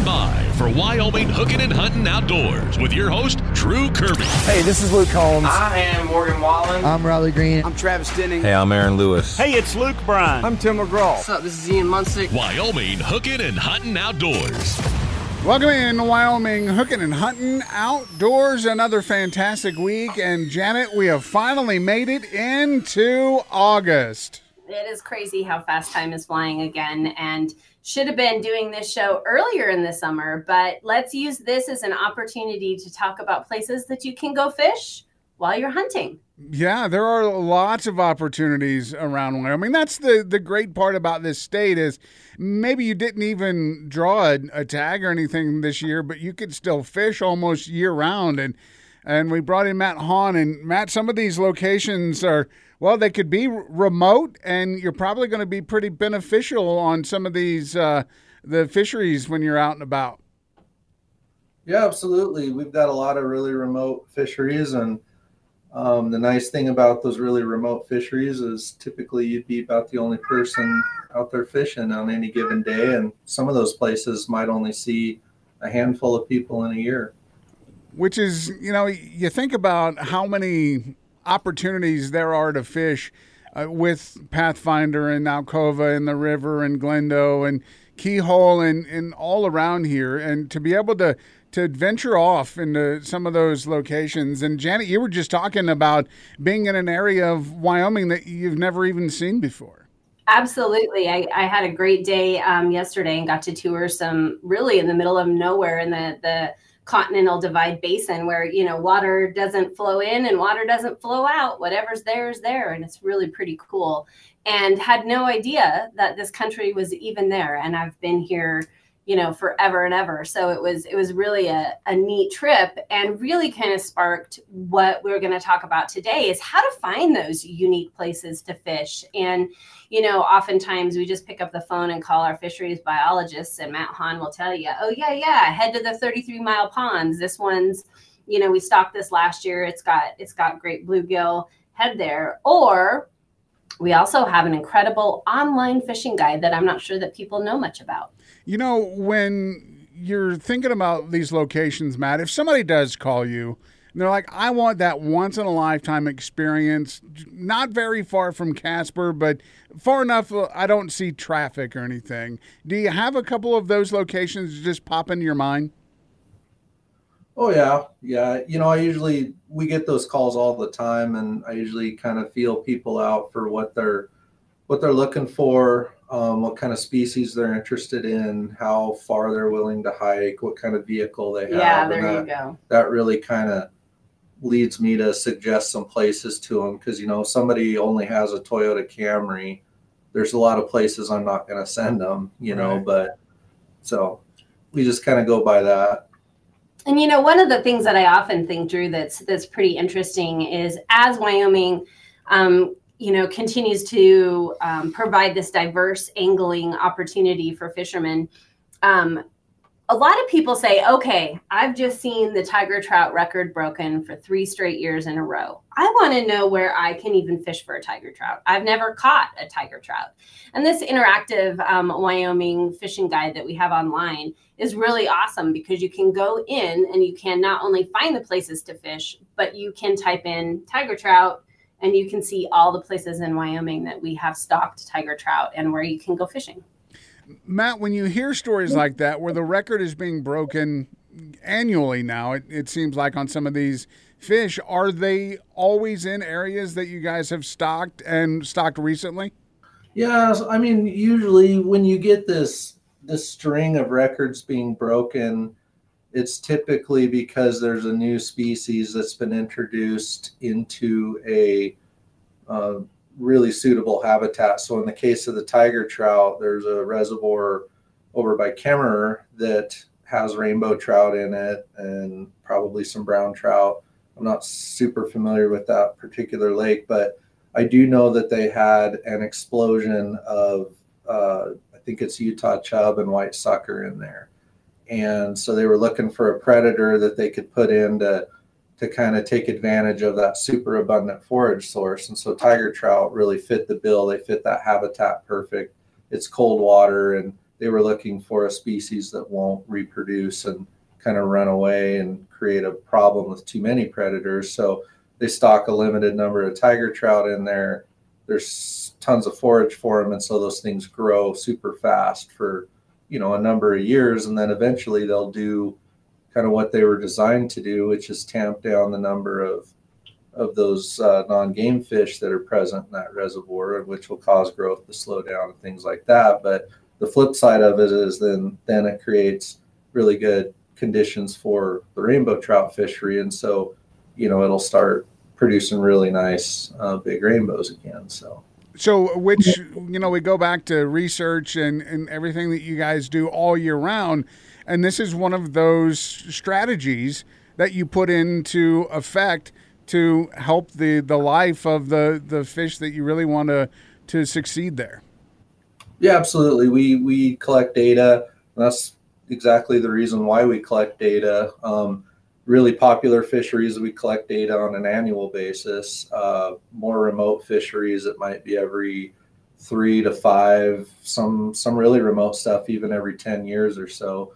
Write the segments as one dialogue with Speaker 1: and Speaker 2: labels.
Speaker 1: by for Wyoming Hooking and Hunting Outdoors with your host, Drew Kirby.
Speaker 2: Hey, this is Luke Combs.
Speaker 3: I am Morgan Wallen.
Speaker 4: I'm Riley Green.
Speaker 5: I'm Travis Denning.
Speaker 6: Hey, I'm Aaron Lewis.
Speaker 7: Hey, it's Luke Bryan.
Speaker 5: I'm Tim McGraw.
Speaker 3: What's up? This is Ian Munsick.
Speaker 1: Wyoming Hooking and Hunting Outdoors.
Speaker 8: Welcome in to Wyoming Hooking and Hunting Outdoors. Another fantastic week. And Janet, we have finally made it into August.
Speaker 9: It is crazy how fast time is flying again, and should have been doing this show earlier in the summer, but let's use this as an opportunity to talk about places that you can go fish while you're hunting.
Speaker 8: Yeah, there are lots of opportunities around Wyoming. That's the great part about this state is maybe you didn't even draw a tag or anything this year, but you could still fish almost year round. And we brought in Matt Hahn. And Matt, some of these locations are, well, they could be remote, and you're probably going to be pretty beneficial on some of these the fisheries when you're out and about.
Speaker 10: Yeah, absolutely. We've got a lot of really remote fisheries, and the nice thing about those really remote fisheries is typically you'd be about the only person out there fishing on any given day, and some of those places might only see a handful of people in a year. Which is, you think about how many opportunities there are to fish with Pathfinder and Alcova and the river and Glendo and Keyhole and all around here, and to be able to venture off into some of those locations. And Janet, you were just talking about being in an area of Wyoming that you've never even seen before.
Speaker 9: Absolutely. I had a great day yesterday and got to tour some really in the middle of nowhere in the Continental Divide Basin where, water doesn't flow in and water doesn't flow out. Whatever's there is there. And it's really pretty cool. And had no idea that this country was even there. And I've been here, forever and ever. So it was really a neat trip, and really kind of sparked what we're going to talk about today is how to find those unique places to fish. And, oftentimes we just pick up the phone and call our fisheries biologists, and Matt Hahn will tell you, oh yeah, head to the 33-mile ponds. This one's, we stocked this last year. It's got great bluegill, head there. Or we also have an incredible online fishing guide that I'm not sure that people know much about.
Speaker 8: When you're thinking about these locations, Matt, if somebody does call you and they're like, I want that once in a lifetime experience, not very far from Casper, but far enough I don't see traffic or anything. Do you have a couple of those locations just pop into your mind?
Speaker 10: Oh, yeah. We get those calls all the time, and I usually kind of feel people out for what they're looking for, what kind of species they're interested in, how far they're willing to hike, what kind of vehicle they have.
Speaker 9: Yeah, there you go.
Speaker 10: That really kind of leads me to suggest some places to them because, somebody only has a Toyota Camry. There's a lot of places I'm not going to send them, right. But so we just kind of go by that.
Speaker 9: And, one of the things that I often think, Drew, that's pretty interesting is as Wyoming, continues to provide this diverse angling opportunity for fishermen. A lot of people say, okay, I've just seen the tiger trout record broken for 3 straight years in a row. I want to know where I can even fish for a tiger trout. I've never caught a tiger trout. And this interactive Wyoming fishing guide that we have online is really awesome because you can go in and you can not only find the places to fish, but you can type in tiger trout and you can see all the places in Wyoming that we have stocked tiger trout and where you can go fishing.
Speaker 8: Matt, when you hear stories like that, where the record is being broken annually now, it seems like on some of these fish, are they always in areas that you guys have stocked and stocked recently?
Speaker 10: Yeah, usually when you get this string of records being broken, it's typically because there's a new species that's been introduced into a really suitable habitat. So in the case of the tiger trout, there's a reservoir over by Kemmerer that has rainbow trout in it and probably some brown trout. I'm not super familiar with that particular lake, but I do know that they had an explosion of, I think it's Utah chub and white sucker in there. And so they were looking for a predator that they could put in to kind of take advantage of that super abundant forage source. And so tiger trout really fit the bill. They fit that habitat perfect. It's cold water, and they were looking for a species that won't reproduce and kind of run away and create a problem with too many predators. So they stock a limited number of tiger trout in there. There's tons of forage for them, and so those things grow super fast for, you know, a number of years, and then eventually they'll do kind of what they were designed to do, which is tamp down the number of those non-game fish that are present in that reservoir, which will cause growth to slow down and things like that. But the flip side of it is then it creates really good conditions for the rainbow trout fishery, and so, you know, it'll start producing really nice big rainbows again.
Speaker 8: So which, you know, we go back to research and everything that you guys do all year round, and this is one of those strategies that you put into effect to help the life of the fish that you really want to succeed there.
Speaker 10: Yeah, absolutely. We collect data. That's exactly the reason why we collect data. Really popular fisheries, we collect data on an annual basis. More remote fisheries, it might be every 3 to 5, some really remote stuff even every 10 years or so.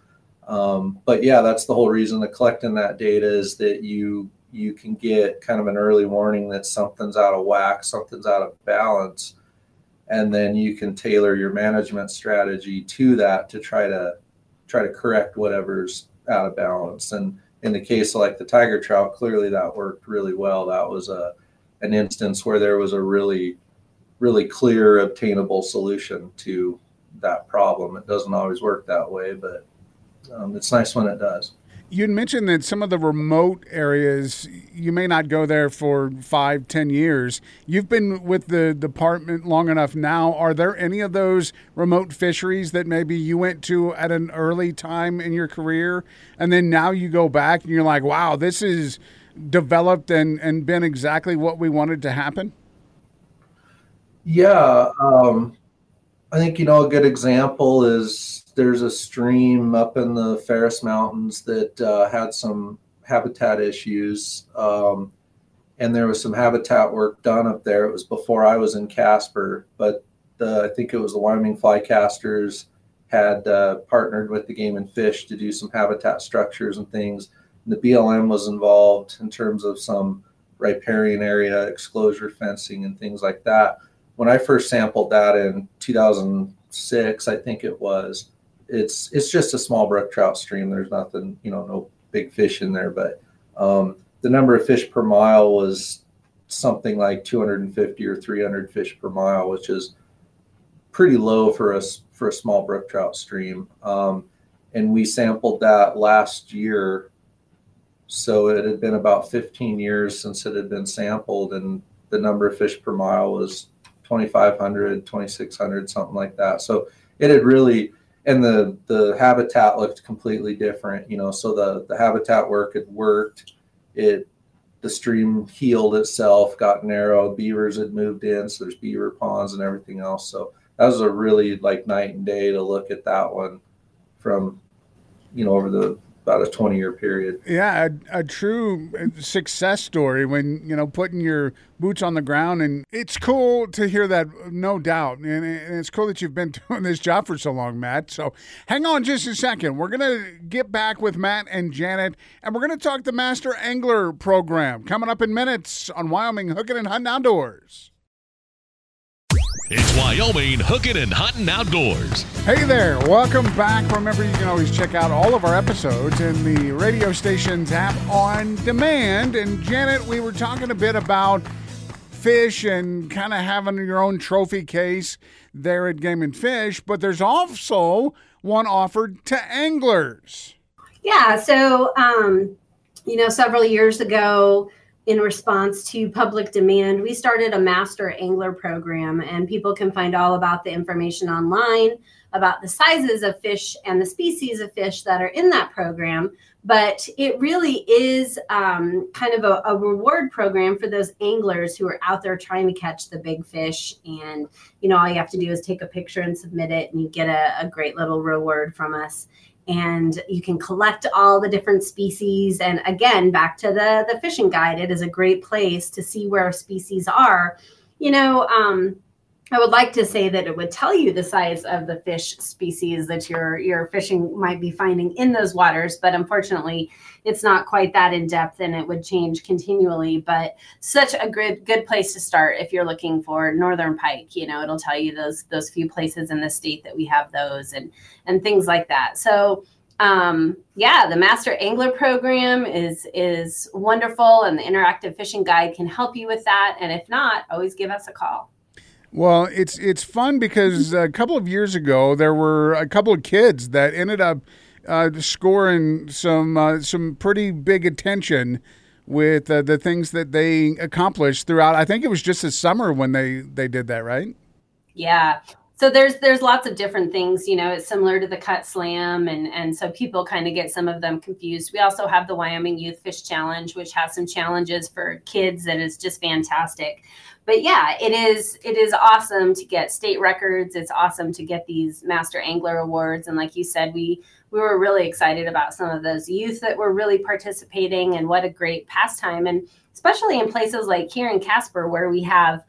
Speaker 10: But yeah, that's the whole reason of collecting that data, is that you can get kind of an early warning that something's out of whack, something's out of balance, and then you can tailor your management strategy to that to try to correct whatever's out of balance. And in the case of like the tiger trout, clearly that worked really well. That was an instance where there was a really, really clear, obtainable solution to that problem. It doesn't always work that way, but it's nice when it does.
Speaker 8: You'd mentioned that some of the remote areas, you may not go there for 5-10 years. You've been with the department long enough now. Are there any of those remote fisheries that maybe you went to at an early time in your career, and then now you go back and you're like, wow, this is developed and been exactly what we wanted to happen?
Speaker 10: Yeah. I think, you know, a good example is there's a stream up in the Ferris Mountains that had some habitat issues, and there was some habitat work done up there. It was before I was in Casper, but I think it was the Wyoming Flycasters had partnered with the Game and Fish to do some habitat structures and things. And the BLM was involved in terms of some riparian area exclosure fencing and things like that. When I first sampled that in 2006, I think it was, it's just a small brook trout stream. There's nothing, you know, no big fish in there, but the number of fish per mile was something like 250 or 300 fish per mile, which is pretty low for a small brook trout stream. And we sampled that last year. So it had been about 15 years since it had been sampled, and the number of fish per mile was 2,500, 2,600, something like that. So it had really, and the habitat looked completely different, you know, so the habitat work had worked. The stream healed itself, got narrow, beavers had moved in, so there's beaver ponds and everything else. So that was a really like night and day to look at that one from, you know, over about a 20-year period.
Speaker 8: Yeah, a true success story when, you know, putting your boots on the ground. And it's cool to hear that, no doubt. And it's cool that you've been doing this job for so long, Matt. So hang on just a second. We're going to get back with Matt and Janet, and we're going to talk the Master Angler program coming up in minutes on Wyoming Hooking and Hunting Outdoors.
Speaker 1: It's Wyoming Hooking and Hunting Outdoors.
Speaker 8: Hey there, welcome back. Remember, you can always check out all of our episodes in the radio station's app on demand. And Janet, we were talking a bit about fish and kind of having your own trophy case there at Game and Fish, but there's also one offered to anglers.
Speaker 9: Yeah, so, you know, several years ago, in response to public demand, we started a Master Angler program, and people can find all about the information online about the sizes of fish and the species of fish that are in that program. But it really is kind of a reward program for those anglers who are out there trying to catch the big fish. And, you know, all you have to do is take a picture and submit it, and you get a great little reward from us. And you can collect all the different species. And again, back to the fishing guide, it is a great place to see where species are. You know, I would like to say that it would tell you the size of the fish species that your fishing might be finding in those waters, but unfortunately, it's not quite that in depth, and it would change continually. But such a good place to start if you're looking for northern pike. It'll tell you those few places in the state that we have those and things like that. So the Master Angler Program is wonderful, and the interactive fishing guide can help you with that. And if not, always give us a call.
Speaker 8: Well, it's fun because a couple of years ago there were a couple of kids that ended up scoring some pretty big attention with the things that they accomplished throughout. I think it was just this summer when they did that, right?
Speaker 9: Yeah. So there's lots of different things, it's similar to the Cut Slam. And so people kind of get some of them confused. We also have the Wyoming Youth Fish Challenge, which has some challenges for kids that is just fantastic. But yeah, it is awesome to get state records. It's awesome to get these Master Angler Awards. And like you said, we were really excited about some of those youth that were really participating, and what a great pastime. And especially in places like here in Casper, where we have,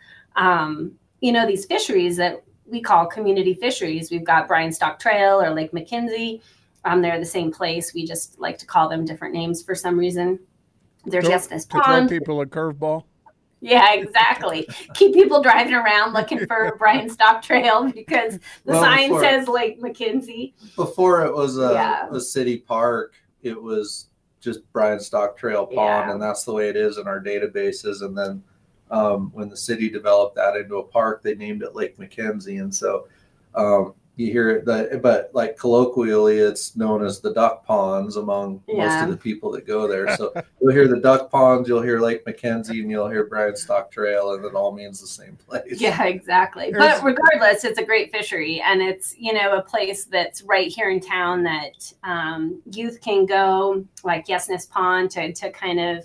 Speaker 9: these fisheries that we call community fisheries. We've got Bryan Stock Trail or Lake McKenzie. They're the same place. We just like to call them different names for some reason. There's Yesness Pond.
Speaker 8: To throw people a curveball.
Speaker 9: Yeah, exactly. Keep people driving around looking for Bryan Stock Trail because the sign says Lake McKenzie.
Speaker 10: Before it was a city park, it was just Bryan Stock Trail Pond, and that's the way it is in our databases. And then when the city developed that into a park, they named it Lake McKenzie. And so you hear it, but like colloquially, it's known as the duck ponds among most of the people that go there. So you'll hear the duck ponds, you'll hear Lake McKenzie, and you'll hear Bryan Stock Trail, and it all means the same place.
Speaker 9: Yeah, exactly. But regardless, it's a great fishery, and it's, a place that's right here in town that youth can go, like Yesness Pond, to kind of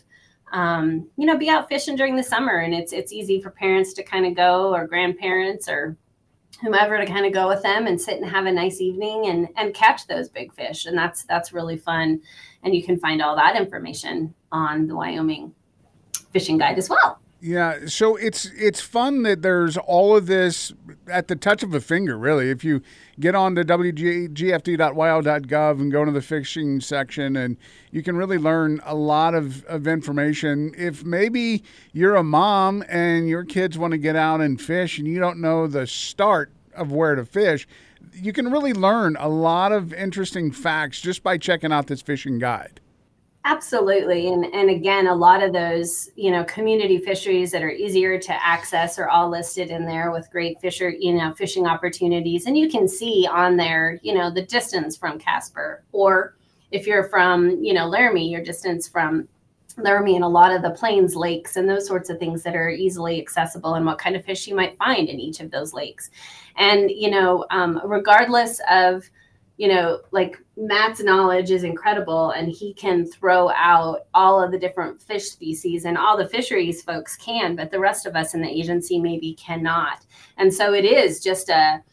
Speaker 9: be out fishing during the summer. And it's easy for parents to kind of go, or grandparents or whomever, to kind of go with them and sit and have a nice evening and catch those big fish. And that's really fun. And you can find all that information on the Wyoming Fishing Guide as well.
Speaker 8: Yeah, so it's fun that there's all of this at the touch of a finger, really. If you get on to wgfd.wyo.gov and go to the fishing section, and you can really learn a lot of information. If maybe you're a mom and your kids want to get out and fish and you don't know the start of where to fish, you can really learn a lot of interesting facts just by checking out this fishing guide.
Speaker 9: Absolutely. And again, a lot of those, community fisheries that are easier to access are all listed in there with great fishing opportunities. And you can see on there, the distance from Casper, or if you're from, Laramie, your distance from Laramie and a lot of the plains lakes and those sorts of things that are easily accessible, and what kind of fish you might find in each of those lakes. And, regardless of, like Matt's knowledge is incredible, and he can throw out all of the different fish species, and all the fisheries folks can, but the rest of us in the agency maybe cannot. And so it is just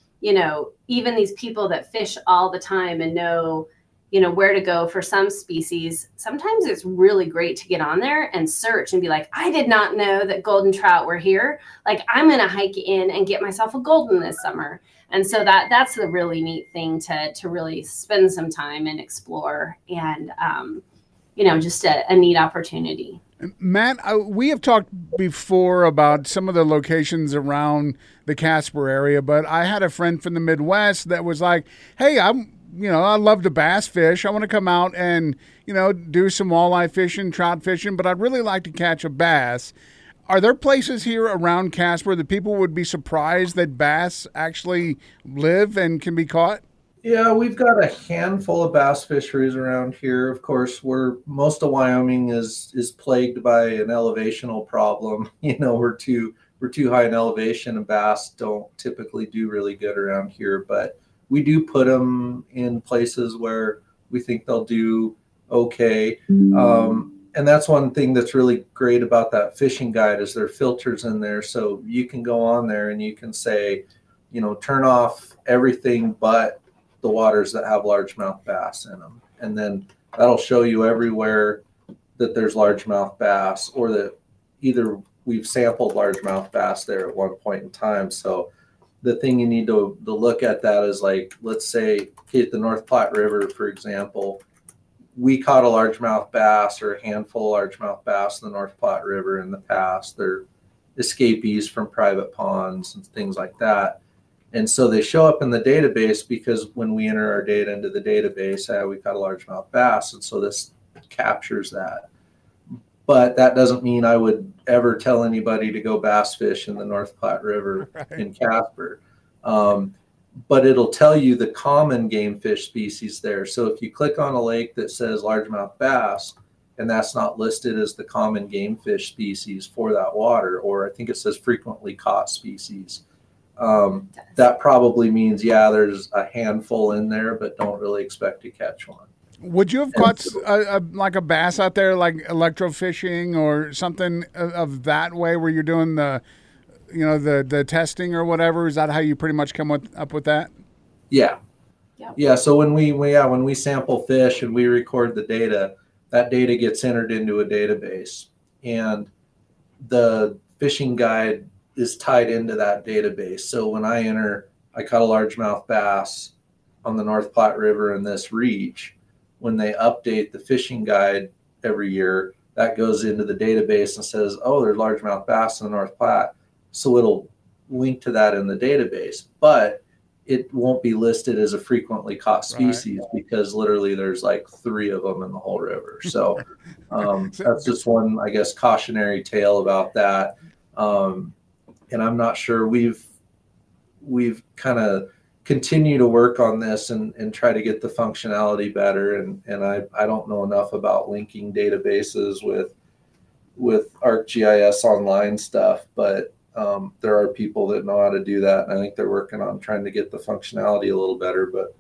Speaker 9: even these people that fish all the time and know, where to go for some species, sometimes it's really great to get on there and search and be like, I did not know that golden trout were here. Like, I'm going to hike in and get myself a golden this summer. And so that's the really neat thing to really spend some time and explore, and, just a neat opportunity.
Speaker 8: Matt, we have talked before about some of the locations around the Casper area, but I had a friend from the Midwest that was like, hey, I love to bass fish. I want to come out and, do some walleye fishing, trout fishing, but I'd really like to catch a bass. Are there places here around Casper that people would be surprised that bass actually live and can be caught?
Speaker 10: Yeah, we've got a handful of bass fisheries around here. Of course, most of Wyoming is plagued by an elevational problem. We're too high in elevation, and bass don't typically do really good around here. But we do put them in places where we think they'll do okay. And that's one thing that's really great about that fishing guide is there are filters in there. So you can go on there and you can say, turn off everything but the waters that have largemouth bass in them. And then that'll show you everywhere that there's largemouth bass, or that either we've sampled largemouth bass there at one point in time. So the thing you need to look at that is like, let's say, at the North Platte River, for example, we caught a largemouth bass or a handful of largemouth bass in the North Platte River in the past. They're escapees from private ponds and things like that. And so they show up in the database because when we enter our data into the database, we caught a largemouth bass. And so this captures that. But that doesn't mean I would ever tell anybody to go bass fish in the North Platte River in Casper. But it'll tell you the common game fish species there. So if you click on a lake that says largemouth bass, and that's not listed as the common game fish species for that water, or I think it says frequently caught species, that probably means, there's a handful in there, but don't really expect to catch one.
Speaker 8: Would you have caught like a bass out there, like electrofishing or something of that way, where you're doing the testing or whatever? Is that how you pretty much come up with that?
Speaker 10: Yeah. So when we sample fish and we record the data, that data gets entered into a database, and the fishing guide is tied into that database. So when I caught a largemouth bass on the North Platte River in this reach, when they update the fishing guide every year, that goes into the database and says, oh, there's largemouth bass in the North Platte. So it'll link to that in the database, but it won't be listed as a frequently caught species because literally there's like 3 of them in the whole river. So that's just one, I guess, cautionary tale about that. And I'm not sure we've kind of continue to work on this and try to get the functionality better. And I don't know enough about linking databases with ArcGIS Online stuff, but there are people that know how to do that. And I think they're working on trying to get the functionality a little better, but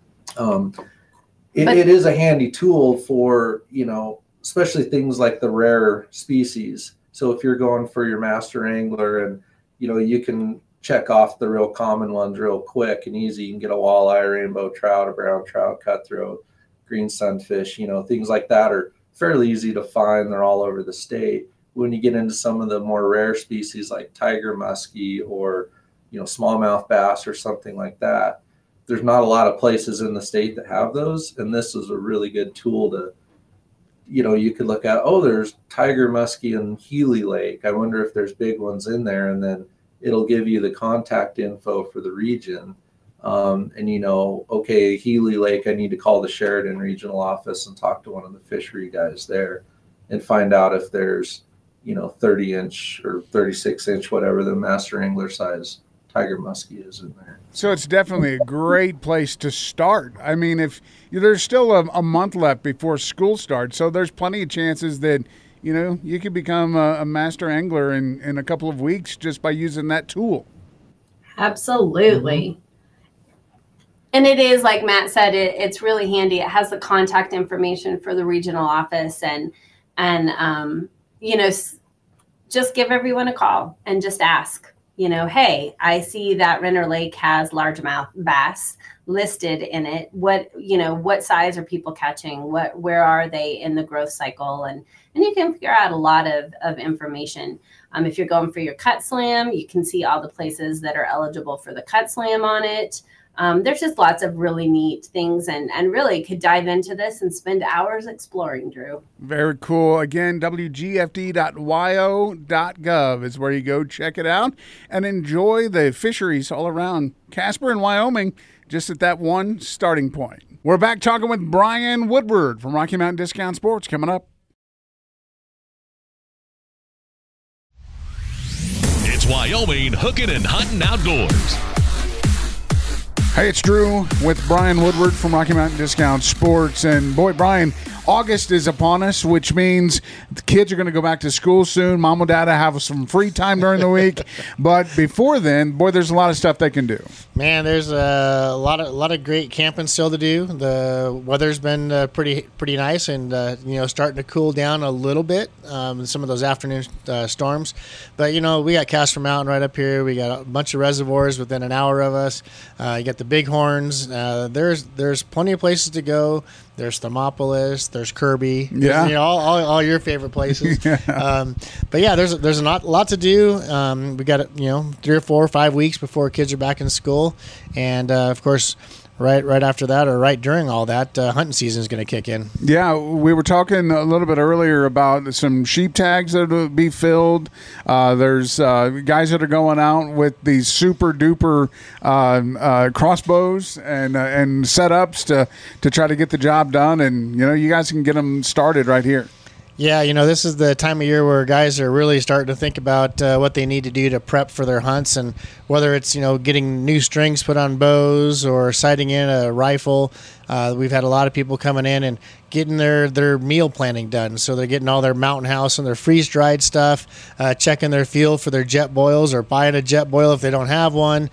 Speaker 10: it is a handy tool for, especially things like the rare species. So if you're going for your master angler and, you can check off the real common ones real quick and easy. You can get a walleye, a rainbow trout, a brown trout, cutthroat, green sunfish, things like that are fairly easy to find. They're all over the state. When you get into some of the more rare species like tiger muskie or, smallmouth bass or something like that, there's not a lot of places in the state that have those. And this is a really good tool to, you could look at, there's tiger muskie in Healy Lake. I wonder if there's big ones in there. And then it'll give you the contact info for the region. And okay, Healy Lake, I need to call the Sheridan regional office and talk to one of the fishery guys there and find out if there's, 30-inch or 36-inch, whatever the master angler size tiger muskie is in there.
Speaker 8: So it's definitely a great place to start. I mean, if there's still a month left before school starts, so there's plenty of chances that, you could become a master angler in a couple of weeks just by using that tool.
Speaker 9: Absolutely. And it is, like Matt said, it's really handy. It has the contact information for the regional office and just give everyone a call and just ask, hey, I see that Renner Lake has largemouth bass listed in it. What size are people catching? Where are they in the growth cycle? And you can figure out a lot of information. If you're going for your cut slam, you can see all the places that are eligible for the cut slam on it. There's just lots of really neat things and really could dive into this and spend hours exploring, Drew.
Speaker 8: Very cool. Again, wgfd.wyo.gov is where you go check it out and enjoy the fisheries all around Casper and Wyoming, just at that one starting point. We're back talking with Brian Woodward from Rocky Mountain Discount Sports coming up.
Speaker 1: It's Wyoming Hooking and Hunting Outdoors.
Speaker 8: Hey, it's Drew with Brian Woodward from Rocky Mountain Discount Sports. And boy, Brian, August is upon us, which means the kids are going to go back to school soon. Mom and Dad have some free time during the week. But before then, boy, there's a lot of stuff they can do.
Speaker 2: Man, there's a lot of great camping still to do. The weather's been pretty nice and starting to cool down a little bit. Some of those afternoon storms, but we got Casper Mountain right up here. We got a bunch of reservoirs within an hour of us. You got the Bighorns. There's plenty of places to go. There's Thermopolis. There's Kirby.
Speaker 8: Yeah.
Speaker 2: You know, all your favorite places. But yeah, there's a lot to do. We got 3 or 4 or 5 weeks before kids are back in school, and of course, right after that, or right during all that, hunting season is going to kick in.
Speaker 8: Yeah, we were talking a little bit earlier about some sheep tags that will be filled. There's guys that are going out with these super duper crossbows and setups to try to get the job done, and you guys can get them started right here.
Speaker 2: Yeah, this is the time of year where guys are really starting to think about what they need to do to prep for their hunts, and whether it's getting new strings put on bows or sighting in a rifle. We've had a lot of people coming in and getting their meal planning done. So they're getting all their Mountain House and their freeze-dried stuff, checking their field for their jet boils, or buying a jet boil if they don't have one,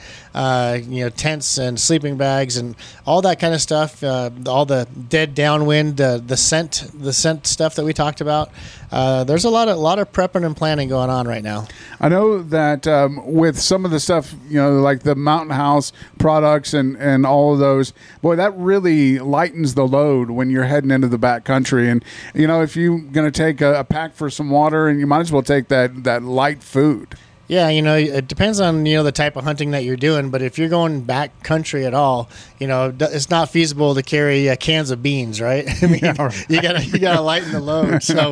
Speaker 2: tents and sleeping bags and all that kind of stuff, all the dead downwind, the scent stuff that we talked about. There's a lot of prepping and planning going on right now.
Speaker 8: I know that with some of the stuff, like the Mountain House products and all of those, boy, that really lightens the load when you're heading into the back country. And, if you're going to take a pack for some water, and you might as well take that light food.
Speaker 2: Yeah, it depends on, the type of hunting that you're doing. But if you're going back country at all, it's not feasible to carry cans of beans, right? I mean, you gotta lighten the load. So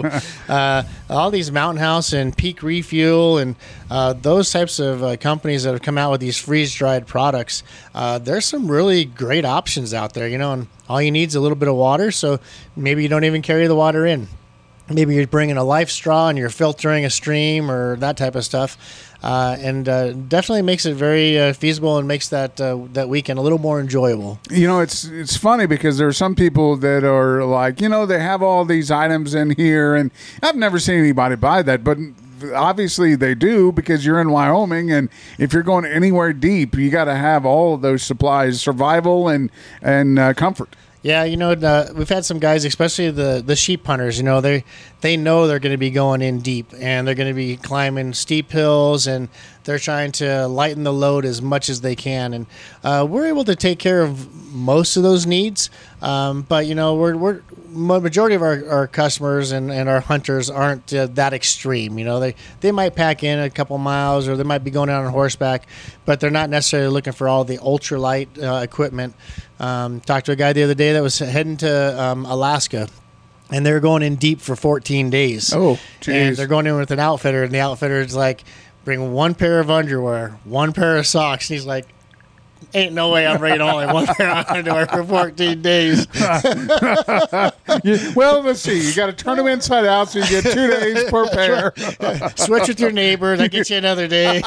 Speaker 2: all these Mountain House and Peak Refuel and those types of companies that have come out with these freeze-dried products, there's some really great options out there, and all you need is a little bit of water. So maybe you don't even carry the water in. Maybe you're bringing a life straw and you're filtering a stream or that type of stuff, and definitely makes it very feasible and makes that weekend a little more enjoyable.
Speaker 8: It's funny because there are some people that are like, they have all these items in here, and I've never seen anybody buy that, but obviously they do, because you're in Wyoming, and if you're going anywhere deep, you got to have all of those supplies, survival and comfort.
Speaker 2: Yeah, we've had some guys, especially the sheep hunters, they know they're going to be going in deep, and they're going to be climbing steep hills, and they're trying to lighten the load as much as they can. And we're able to take care of most of those needs. But, we're majority of our customers and our hunters aren't that extreme. They might pack in a couple miles, or they might be going out on horseback, but they're not necessarily looking for all the ultralight equipment. Talked to a guy the other day that was heading to Alaska, and they were going in deep for 14 days.
Speaker 8: Oh, geez.
Speaker 2: And they're going in with an outfitter, and the outfitter's like, bring one pair of underwear, one pair of socks. And he's like, ain't no way I'm bringing only one pair of underwear for 14 days.
Speaker 8: Well, let's see. You got to turn them inside out so you get 2 days per pair.
Speaker 2: Switch with your neighbor. That gets you another day.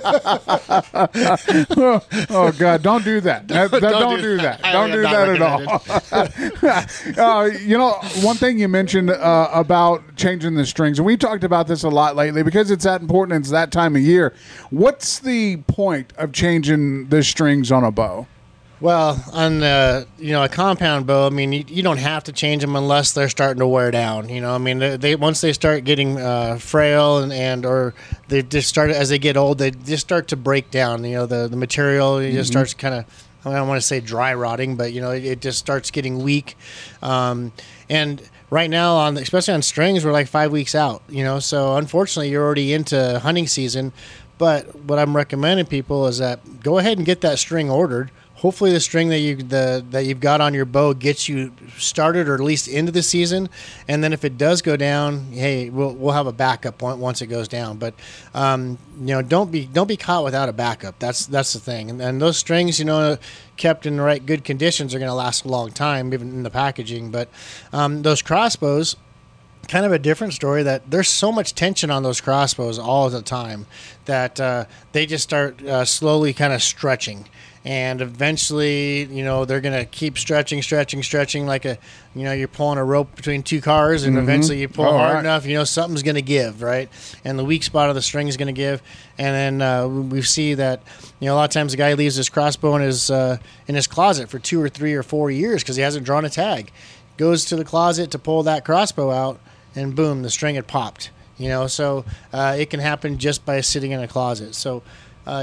Speaker 8: Oh, God. Don't do that. Don't do that. Don't do that at all. One thing you mentioned about changing the strings, and we talked about this a lot lately because it's that important. It's that time of year. What's the point of changing the strings on a bow?
Speaker 2: Well, on a compound bow, I mean, you don't have to change them unless they're starting to wear down. They once they start getting frail and or they just start, as they get old, they just start to break down. The material just starts kind of, I don't want to say dry rotting, but it just starts getting weak. And right now, especially on strings, we're like 5 weeks out. So unfortunately, you're already into hunting season. But what I'm recommending people is that go ahead and get that string ordered. Hopefully the string that you've got on your bow gets you started, or at least into the season. And then if it does go down, hey, we'll have a backup point once it goes down. But don't be caught without a backup. That's the thing. And those strings, kept in the right good conditions, are going to last a long time, even in the packaging. But those crossbows, kind of a different story, that there's so much tension on those crossbows all the time that they just start slowly kind of stretching. And eventually, they're going to keep stretching like you're pulling a rope between two cars, and eventually you pull hard enough, something's going to give, right? And the weak spot of the string is going to give. And then we see that, a lot of times the guy leaves his crossbow in his closet for 2 or 3 or 4 years because he hasn't drawn a tag. Goes to the closet to pull that crossbow out, and boom, the string had popped. So it can happen just by sitting in a closet. So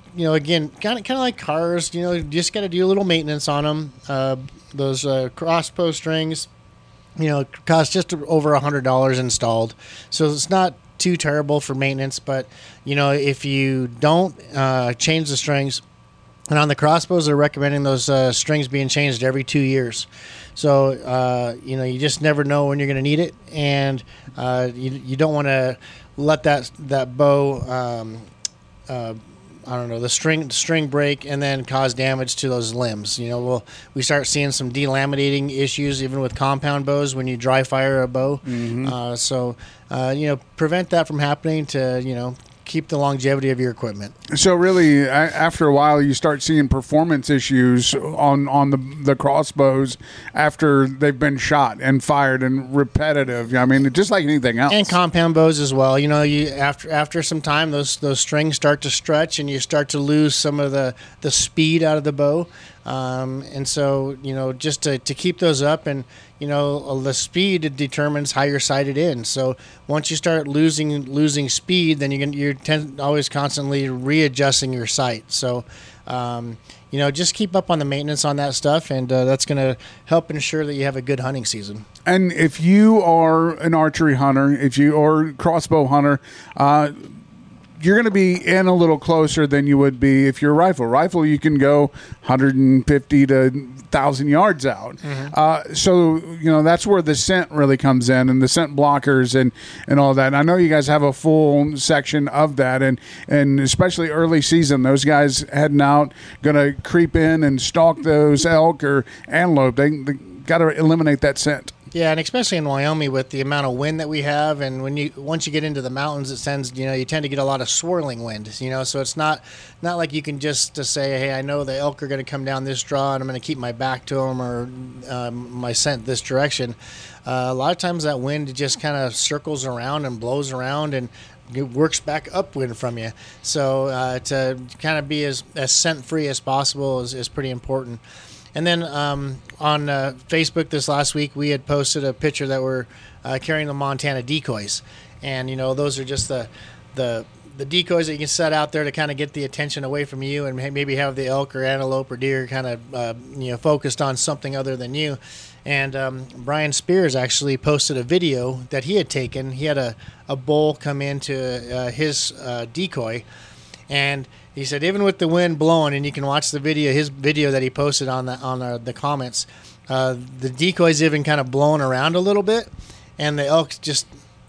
Speaker 2: again, kind of like cars. You just got to do a little maintenance on them. Those crossbow strings, cost just over $100 installed, so it's not too terrible for maintenance. But if you don't change the strings, and on the crossbows, they're recommending those strings being changed every 2 years. So you just never know when you're going to need it, and you don't want to let that bow. The string break and then cause damage to those limbs. We start seeing some delaminating issues even with compound bows when you dry fire a bow. So prevent that from happening to keep the longevity of your equipment.
Speaker 8: So really, after a while, you start seeing performance issues on the crossbows after they've been shot and fired and repetitive. I mean, just like anything else.
Speaker 2: And compound bows as well. After some time, those strings start to stretch and you start to lose some of the speed out of the bow. And so, just to keep those up, and the speed determines how you're sighted in. So once you start losing speed, then you're always constantly readjusting your sight. So just keep up on the maintenance on that stuff, and that's going to help ensure that you have a good hunting season. And
Speaker 8: if you are an archery hunter, if you are a crossbow hunter, you're going to be in a little closer than you would be if you're a rifle. Rifle, you can go 150 to 1,000 yards out. So, that's where the scent really comes in, and the scent blockers and all that. And I know you guys have a full section of that, and especially early season, those guys heading out, going to creep in and stalk those elk or antelope. They got to eliminate that scent.
Speaker 2: Yeah, and especially in Wyoming with the amount of wind that we have, and once you get into the mountains, you tend to get a lot of swirling wind. So it's not like you can just say, hey, I know the elk are going to come down this draw, and I'm going to keep my back to them or my scent this direction. A lot of times that wind just kind of circles around and blows around and it works back upwind from you. So to kind of be as scent free as possible is pretty important. And then on Facebook this last week, we had posted a picture that we're carrying the Montana decoys. And, those are just the decoys that you can set out there to kind of get the attention away from you and maybe have the elk or antelope or deer kind of, focused on something other than you. And Brian Spears actually posted a video that he had taken. He had a bull come into his decoy, and he said, even with the wind blowing, and you can watch his video that he posted on the comments, the decoy's even kind of blowing around a little bit, and the elk just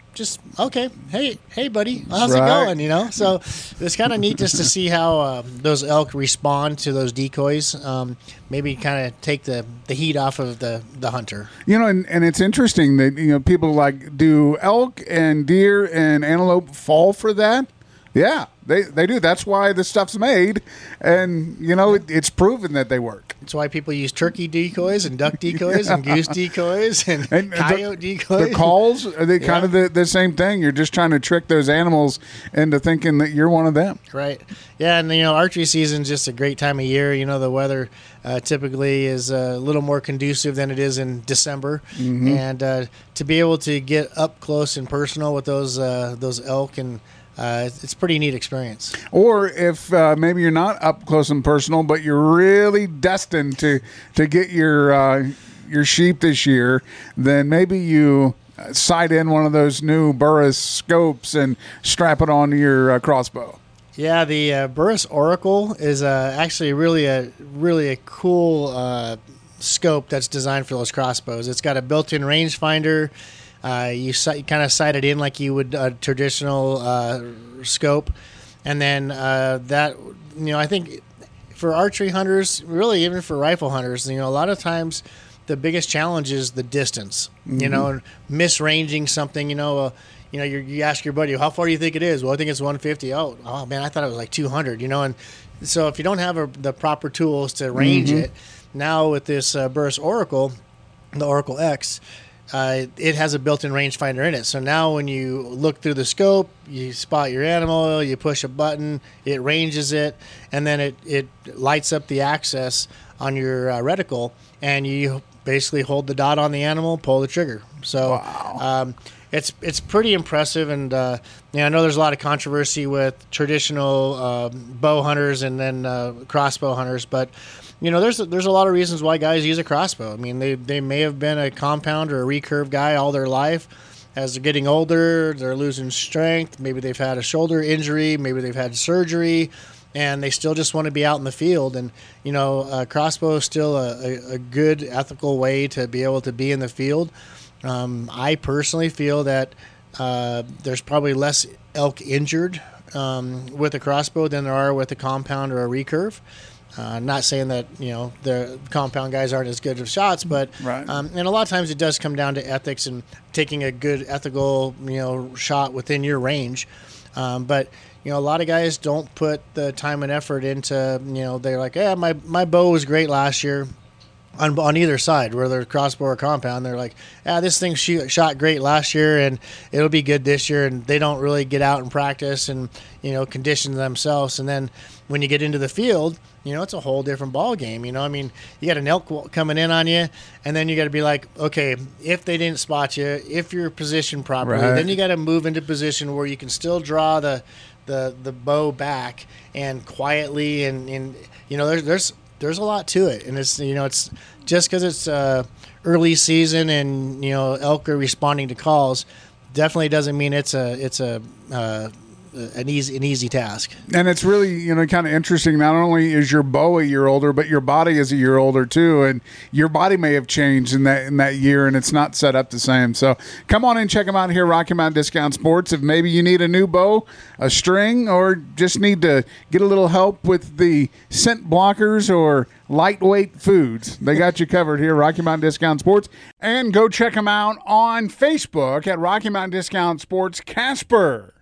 Speaker 2: okay, hey buddy, how's it going? So it's kind of neat just to see how those elk respond to those decoys. Maybe kind of take the heat off of the hunter.
Speaker 8: And it's interesting that people do elk and deer and antelope fall for that? Yeah, they do. That's why this stuff's made, and it's proven that they work.
Speaker 2: That's why people use turkey decoys and duck decoys and goose decoys and coyote decoys.
Speaker 8: The calls are they kind of the same thing. You're just trying to trick those animals into thinking that you're one of them.
Speaker 2: Right. Yeah, and archery season is just a great time of year. The weather typically is a little more conducive than it is in December, and to be able to get up close and personal with those elk and it's a pretty neat experience.
Speaker 8: Or if maybe you're not up close and personal, but you're really destined to get your sheep this year, then maybe you sight in one of those new Burris scopes and strap it onto your crossbow.
Speaker 2: Yeah, the Burris Oracle is actually really a cool scope that's designed for those crossbows. It's got a built-in rangefinder. You kind of sight it in like you would a traditional scope, and then I think for archery hunters, really even for rifle hunters, a lot of times the biggest challenge is the distance. And misranging something. You ask your buddy, how far do you think it is? Well, I think it's 150. Oh man, I thought it was like 200. And so if you don't have the proper tools to range it, now with this Burris Oracle, the Oracle X. It has a built-in rangefinder in it. So now when you look through the scope, you spot your animal, you push a button, it ranges it, and then it lights up the axis on your reticle, and you basically hold the dot on the animal, pull the trigger. So it's pretty impressive. And I know there's a lot of controversy with traditional bow hunters and then crossbow hunters, but there's a lot of reasons why guys use a crossbow. I mean, they may have been a compound or a recurve guy all their life. As they're getting older, they're losing strength. Maybe they've had a shoulder injury. Maybe they've had surgery, and they still just want to be out in the field. And a crossbow is still a good ethical way to be able to be in the field. I personally feel that there's probably less elk injured with a crossbow than there are with a compound or a recurve. Not saying that the compound guys aren't as good of shots, but
Speaker 8: right.
Speaker 2: And a lot of times it does come down to ethics and taking a good ethical shot within your range. But a lot of guys don't put the time and effort into they're like, my bow was great last year. On either side, whether crossbow or compound, they're like, this thing shot great last year and it'll be good this year, and they don't really get out and practice and condition themselves. And then when you get into the field, it's a whole different ball game. I mean, you got an elk coming in on you, and then you got to be like, okay, if they didn't spot you, if you're positioned properly,
Speaker 8: right.
Speaker 2: Then you got to move into position where you can still draw the bow back and quietly, and there's a lot to it, and it's just because it's early season and elk are responding to calls, definitely doesn't mean it's an easy task.
Speaker 8: And it's really kind of interesting. Not only is your bow a year older, but your body is a year older too, and your body may have changed in that year, and it's not set up the same. So come on and check them out here, Rocky Mountain Discount Sports. If maybe you need a new bow, a string, or just need to get a little help with the scent blockers or lightweight foods, they got you covered here, Rocky Mountain Discount Sports. And go check them out on Facebook at Rocky Mountain Discount Sports Casper.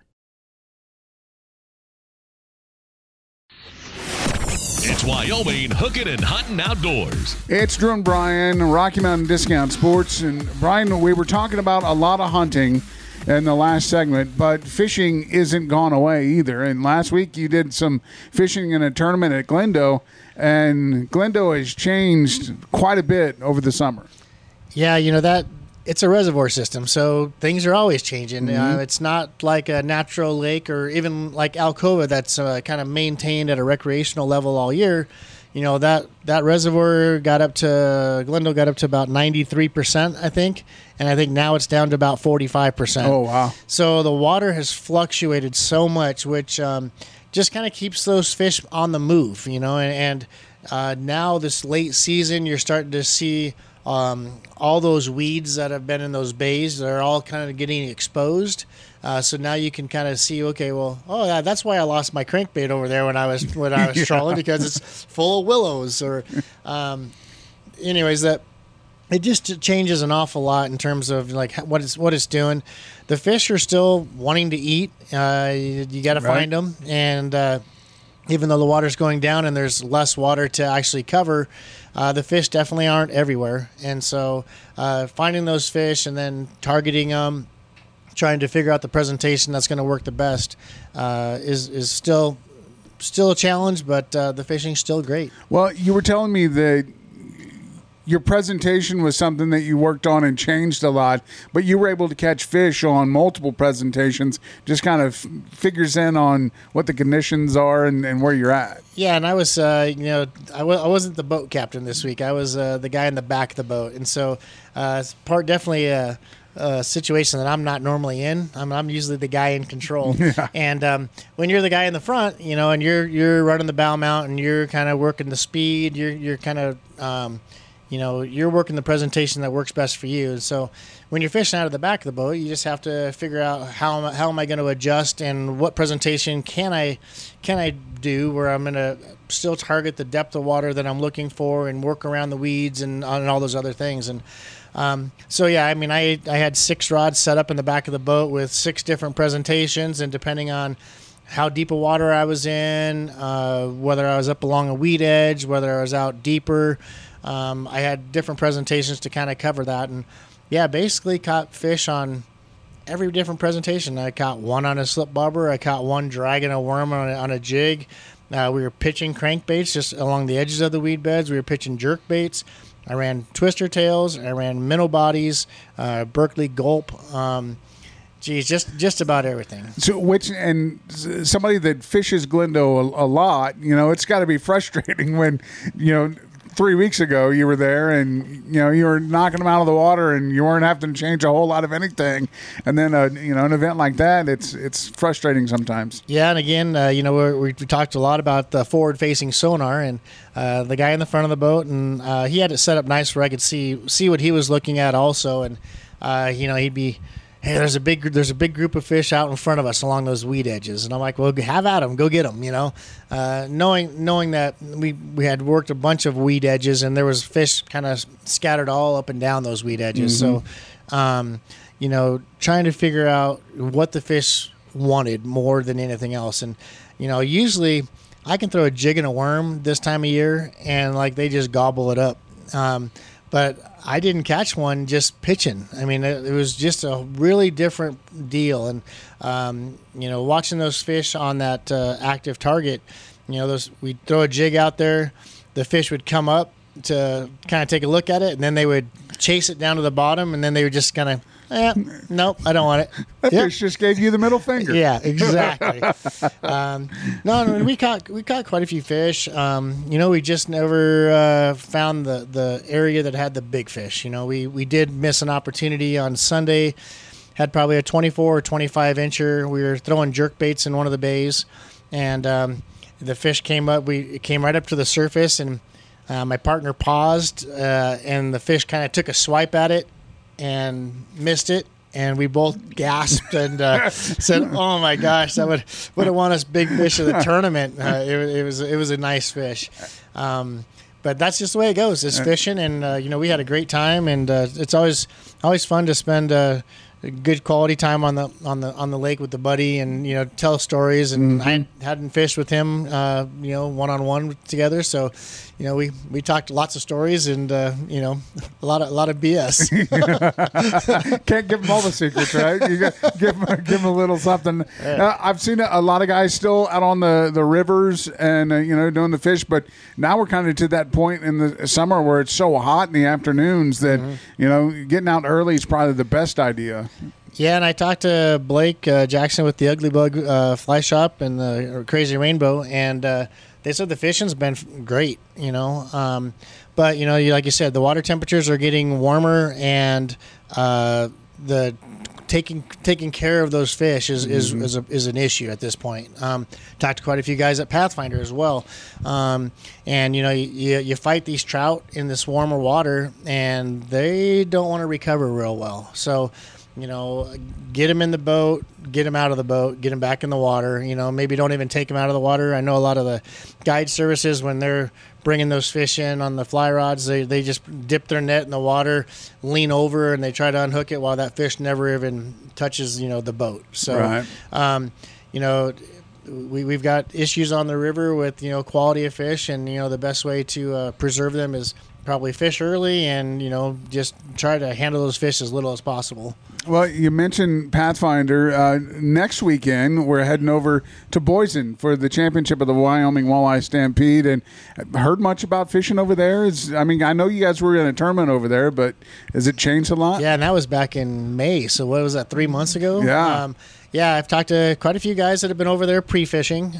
Speaker 1: It's Wyoming Hooking and Hunting Outdoors.
Speaker 8: It's Drew and Brian, Rocky Mountain Discount Sports. And Brian, we were talking about a lot of hunting in the last segment, but fishing isn't gone away either. And last week you did some fishing in a tournament at Glendo, and Glendo has changed quite a bit over the summer.
Speaker 2: Yeah, it's a reservoir system, so things are always changing.
Speaker 8: Mm-hmm.
Speaker 2: It's not like a natural lake or even like Alcova that's kind of maintained at a recreational level all year. That reservoir Glendale got up to about 93%, I think, and I think now it's down to about 45%.
Speaker 8: Oh, wow.
Speaker 2: So the water has fluctuated so much, which just kind of keeps those fish on the move, and now this late season, you're starting to see all those weeds that have been in those bays, they're all kind of getting exposed. So now you can kind of see, okay, well, that's why I lost my crankbait over there when I was
Speaker 8: Yeah.
Speaker 2: trolling, because it's full of willows. Or, anyways, that it just changes an awful lot in terms of like what it's doing. The fish are still wanting to eat. You got to find them, and even though the water's going down and there's less water to actually cover, the fish definitely aren't everywhere. And so finding those fish and then targeting them, trying to figure out the presentation that's going to work the best is still a challenge, but the fishing's still great.
Speaker 8: Well, you were telling me that your presentation was something that you worked on and changed a lot, but you were able to catch fish on multiple presentations. Just kind of figures in on what the conditions are and where you're at.
Speaker 2: Yeah, and I was, I wasn't the boat captain this week. I was the guy in the back of the boat, and so it's definitely a situation that I'm not normally in. I'm usually the guy in control.
Speaker 8: Yeah.
Speaker 2: And when you're the guy in the front, and you're running the bow mount and you're kind of working the speed, you're kind of you're working the presentation that works best for you. And so when you're fishing out of the back of the boat, you just have to figure out how am I going to adjust and what presentation can I do where I'm going to still target the depth of water that I'm looking for and work around the weeds and all those other things. And so, yeah, I mean, I had 6 rods set up in the back of the boat with 6 different presentations, and depending on how deep of water I was in, whether I was up along a weed edge, whether I was out deeper, I had different presentations to kind of cover that. And yeah, basically caught fish on every different presentation. I caught one on a slip bobber. I caught one dragging a worm on a jig. We were pitching crankbaits just along the edges of the weed beds. We were pitching jerk baits. I ran twister tails. I ran minnow bodies, Berkeley gulp. Geez, just about everything.
Speaker 8: So, somebody that fishes Glendo a lot, it's got to be frustrating when, 3 weeks ago you were there and you were knocking them out of the water and you weren't having to change a whole lot of anything, and then an event like that, it's frustrating sometimes.
Speaker 2: Yeah, and again, we talked a lot about the forward-facing sonar, and the guy in the front of the boat, and he had it set up nice where I could see what he was looking at also, and he'd be, hey, there's a big group of fish out in front of us along those weed edges, and I'm like, well, have at them, go get them, knowing that we had worked a bunch of weed edges and there was fish kind of scattered all up and down those weed edges. Mm-hmm. So, trying to figure out what the fish wanted more than anything else, and usually I can throw a jig and a worm this time of year and like they just gobble it up. But I didn't catch one just pitching. I mean, it was just a really different deal. And, watching those fish on that active target, we'd throw a jig out there, the fish would come up to kind of take a look at it, and then they would chase it down to the bottom, and then they would just kind of, nope, I don't want it.
Speaker 8: That fish just gave you the middle finger.
Speaker 2: Yeah, exactly. No, we caught quite a few fish. We just never found the area that had the big fish. We did miss an opportunity on Sunday. Had probably a 24 or 25 incher. We were throwing jerk baits in one of the bays, and the fish came up. It came right up to the surface, and my partner paused, and the fish kind of took a swipe at it and missed it, and we both gasped and said, "Oh my gosh, that would have won us big fish of the tournament." It was a nice fish, but that's just the way it goes. It's fishing, and we had a great time, and it's always fun to spend a good quality time on the lake with the buddy, and tell stories. And I hadn't fished with him, one-on-one together, so we talked lots of stories and a lot of BS.
Speaker 8: Can't give them all the secrets, right? You got give them a little something. I've seen a lot of guys still out on the rivers and doing the fish, but now we're kind of to that point in the summer where it's so hot in the afternoons that getting out early is probably the best idea.
Speaker 2: Yeah, and I talked to Blake Jackson with the Ugly Bug Fly Shop and the Crazy Rainbow, and they said the fishing's been great, but like you said, the water temperatures are getting warmer, and the taking care of those fish is an issue at this point. Talked to quite a few guys at Pathfinder as well, and you fight these trout in this warmer water, and they don't want to recover real well. So, get them in the boat, get them out of the boat, get them back in the water. Maybe don't even take them out of the water. I know a lot of the guide services, when they're bringing those fish in on the fly rods, they just dip their net in the water, lean over, and they try to unhook it while that fish never even touches, the boat. So, right. We've got issues on the river with, quality of fish, and, the best way to preserve them is probably fish early and, just try to handle those fish as little as possible.
Speaker 8: Well, you mentioned Pathfinder. Next weekend, we're heading over to Boise for the championship of the Wyoming Walleye Stampede. And heard much about fishing over there? I know you guys were in a tournament over there, but has it changed a lot?
Speaker 2: Yeah, and that was back in May. So what was that, 3 months ago?
Speaker 8: Yeah.
Speaker 2: Yeah, I've talked to quite a few guys that have been over there pre-fishing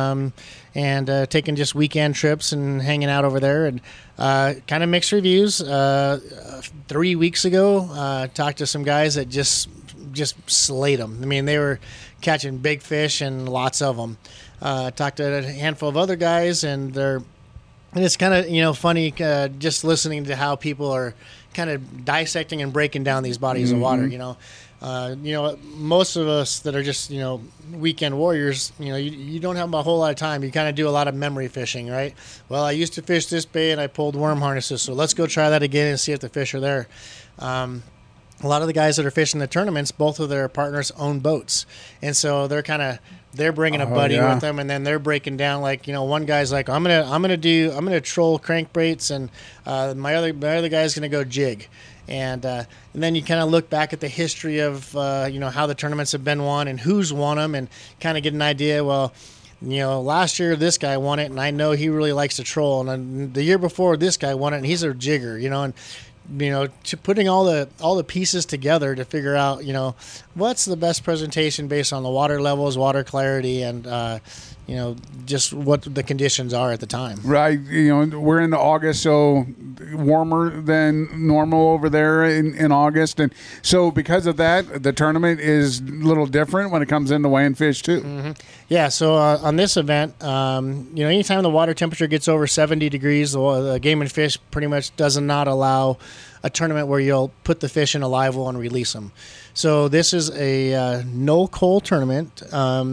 Speaker 2: and taking just weekend trips and hanging out over there, and kind of mixed reviews. 3 weeks ago, talked to some guys that just slayed them. I mean, they were catching big fish and lots of them. Talked to a handful of other guys, and it's kind of funny just listening to how people are kind of dissecting and breaking down these bodies of water. Most of us that are just, weekend warriors, you don't have a whole lot of time. You kind of do a lot of memory fishing, right? Well, I used to fish this bay and I pulled worm harnesses, so let's go try that again and see if the fish are there. A lot of the guys that are fishing the tournaments, both of their partners own boats. And so they're bringing a buddy with them, and then they're breaking down, like, one guy's like, I'm gonna troll crankbaits, and my other guy's gonna go jig. And then you kind of look back at the history of how the tournaments have been won and who's won them, and kind of get an idea. Well, last year this guy won it, and I know he really likes to troll. And then the year before this guy won it, and he's a jigger. And putting all the pieces together to figure out, what's the best presentation based on the water levels, water clarity, and just what the conditions are at the time.
Speaker 8: Right. We're into August, so warmer than normal over there in August. And so because of that, the tournament is a little different when it comes into weighing fish too.
Speaker 2: Mm-hmm. Yeah. So on this event, anytime the water temperature gets over 70 degrees, the Game and Fish pretty much does not allow a tournament where you'll put the fish in a live well and release them. So this is a no coal tournament,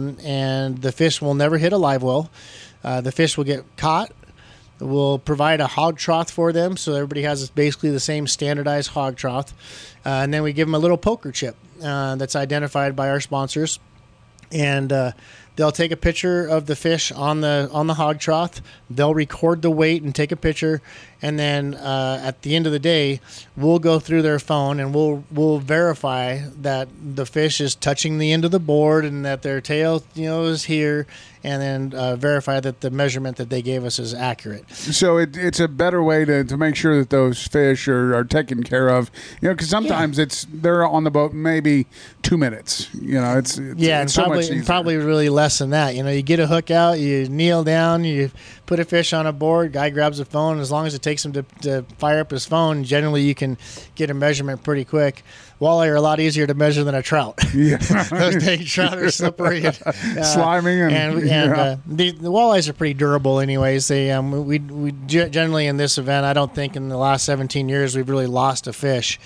Speaker 2: and the fish will never hit a live well. The fish will get caught. We'll provide a hog trough for them, so everybody has basically the same standardized hog trough. And then we give them a little poker chip that's identified by our sponsors. And they'll take a picture of the fish on the hog trough. They'll record the weight and take a picture, and then at the end of the day, we'll go through their phone and we'll verify that the fish is touching the end of the board and that their tail is here, and then verify that the measurement that they gave us is accurate.
Speaker 8: So it's a better way to make sure that those fish are taken care of. Because sometimes they're on the boat maybe 2 minutes. It's so much easier.
Speaker 2: Probably really less than that. You get a hook out, you kneel down, you put a fish on a board, guy grabs the phone. As long as it takes him to fire up his phone, generally you can get a measurement pretty quick. Walleye are a lot easier to measure than a trout. Yeah. Those big trout are slippery, and,
Speaker 8: slimy, and
Speaker 2: the walleyes are pretty durable. Anyways, we generally in this event, I don't think in the last 17 years we've really lost a fish,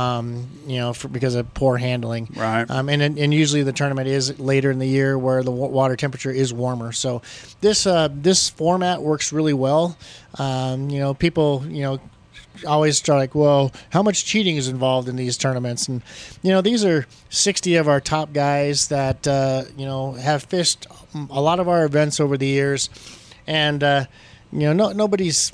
Speaker 2: because of poor handling.
Speaker 8: Right.
Speaker 2: And usually the tournament is later in the year where the water temperature is warmer. So this format works really well. People always try like, well, how much cheating is involved in these tournaments? And these are 60 of our top guys that have fished a lot of our events over the years, and nobody's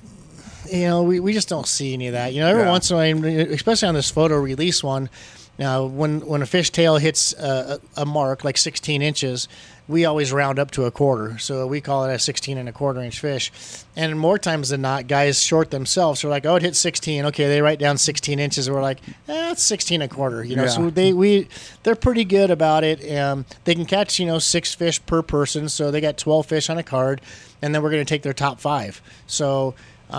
Speaker 2: we just don't see any of that. Every once in a while, especially on this photo release one, when a fish tail hits a mark like 16 inches, we always round up to a quarter. So we call it a 16 and a quarter inch fish. And more times than not, guys short themselves. So we're like, oh, it hit 16. Okay, they write down 16 inches. And we're like, it's 16 and a quarter. So they're pretty good about it. They can catch, 6 fish per person. So they got 12 fish on a card. And then we're going to take their top 5. So,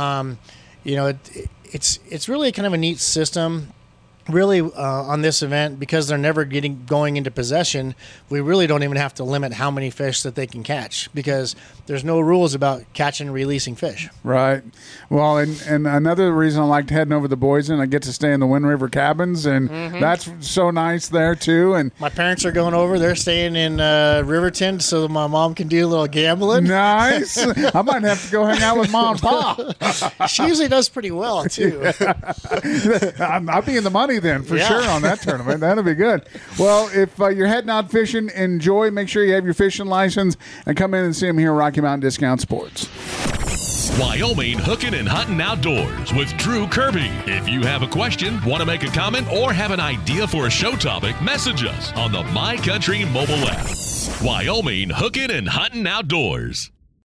Speaker 2: it's really kind of a neat system. Really, on this event, because they're never going into possession, we really don't even have to limit how many fish that they can catch, because there's no rules about catching and releasing fish.
Speaker 8: Right. Well, and another reason I liked heading over to Boise, I get to stay in the Wind River cabins, and that's so nice there too. And
Speaker 2: my parents are going over; they're staying in Riverton, so my mom can do a little gambling.
Speaker 8: Nice. I might have to go hang out with Mom and Pop.
Speaker 2: She usually does pretty well too.
Speaker 8: I'll be in the money then for sure on that tournament. That'll be good. Well, if you're heading out fishing, enjoy. Make sure you have your fishing license and come in and see them here at Rocky Mountain Discount Sports.
Speaker 1: Wyoming Hooking and Hunting Outdoors with Drew Kirby. If you have a question, want to make a comment, or have an idea for a show topic, message us on the My Country mobile app. Wyoming Hooking and Hunting Outdoors.